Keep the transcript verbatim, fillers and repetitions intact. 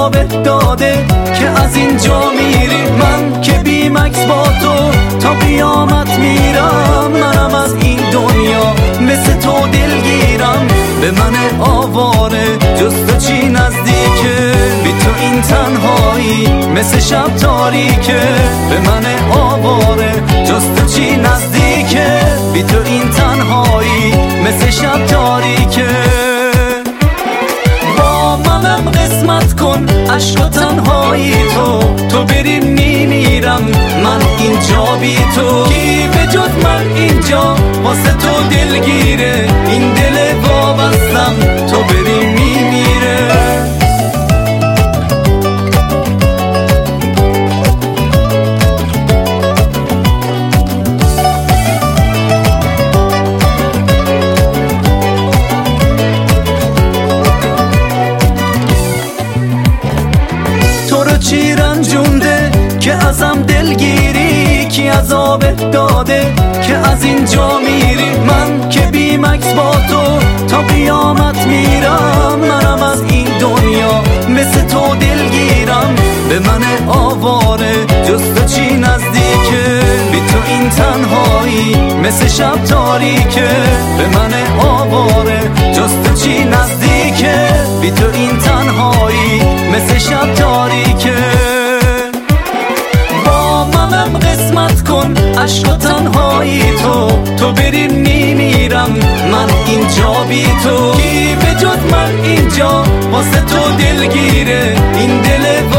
عذابت داده که از اینجا میری. من که بی مکس با تو تا قیامت میرم. منم از این دنیا مثل تو دلگیرم. به من آواره جز تو چی نزدیکه؟ بی تو این تنهایی مثل شب تاریکه. به من آواره جز تو چی نزدیکه؟ بی تو این تنهایی مثل شب تاریکه. با منم قسمت کن عشق و تنهایی تو. تو بریم میمیرم من اینجا بی تو. کی به جز من اینجا واسه تو دلگیره؟ این دل وابستم تو بریم میمیره. چی رنجونده که ازم دلگیری؟ کی عذابت داده که از اینجا میری؟ من که بی مکس با تو تا قیامت میرم. منم از این دنیا مثل تو دلگیرم. به من آواره جز تو چی نزدیکه؟ بی تو این تنهایی مثل شب تاریکه. به من آواره جز تو چی نزدیکه؟ بی تو این تنهایی مثل شب تاریکه. با منم قسمت کن عشق و تنهایی تو. تو بریم میمیرم من اینجا بی تو. کی به جز من اینجا واسه تو دلگیره؟ این دل